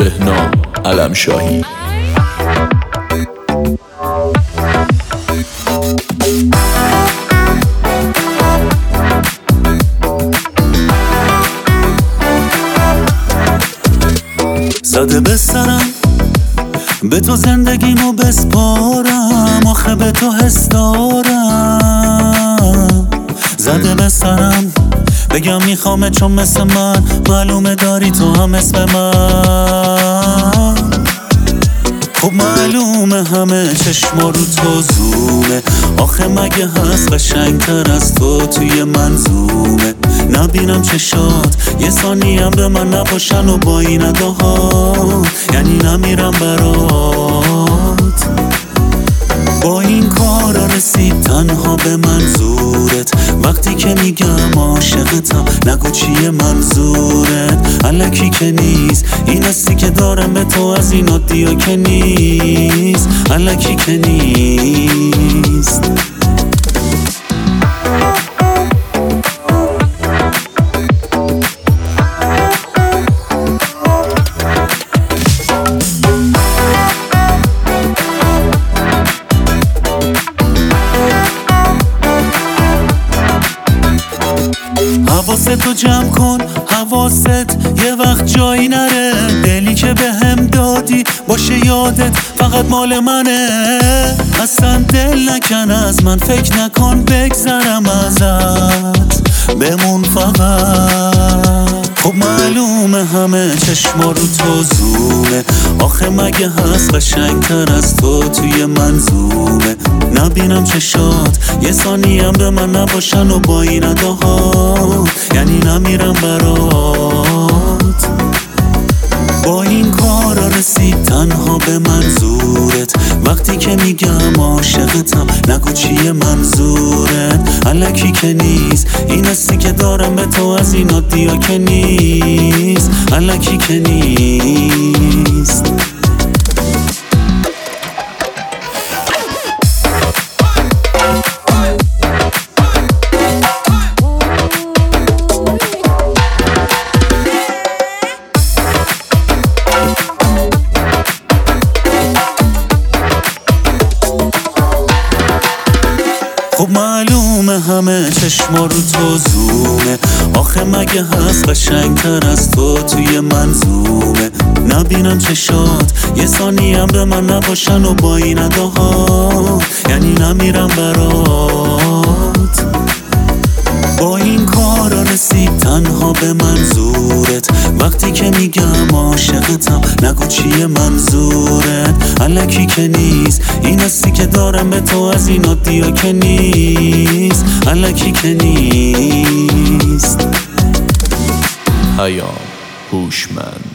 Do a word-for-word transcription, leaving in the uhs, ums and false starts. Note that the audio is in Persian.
بهنام علمشاهی. زده به سرم به تو زندگیمو بسپارم، آخه به تو حس دارم. زده به سرم بگم میخوامه چون مثل من معلومه داری تو هم اسم من. خب معلومه همه چشما رو تو زومه، آخه مگه هست قشنگتر از تو توی منظومه. نبینم چشات یه ثانیه هم به من نباشن و با این اداها یعنی نمیرم برات. با این کارا رسید تنها به منظورت، وقتی که میگم عاشقتم نگو چیه منظورت. الکی که نیست این حسی که دارم به تو، از این عادیا که نیست، الکی که نیست. حواستو جمع کن، حواست یه وقت جایی نره. دلی که به هم دادی باشه یادت فقط مال منه. اصلا دل نکن از من، فکر نکن بگذرم ازت، بمون فقط. خب معلومه همه چشما رو تو زومه، آخه مگه هست قشنگتر از تو توی منظومه. نبینم چشات یه ثانیه هم به من نباشن و با این اداها یعنی نمیرم برات. با این کارا رسید تنها به منظورت، وقتی که میگم عاشقتم نگو چیه منظورت. الکی که نیست این حسی که دارم به تو، از این عادیا که نیست، الکی که نیست. خب معلومه همه چشما رو تو زومه، آخه مگه هست قشنگتر از تو توی منظومه. نبینم چشات یه ثانیه هم به من نباشن و با این اداها یعنی نمیرم برات. با این کارا رسید تنها به منظورت، وقتی که میگم عاشقتم نگو چیه منظورت. الکی که نیست این حسی که دارم به تو، از این عادیا که نیست، الکی که نیست. پیام هوشمند.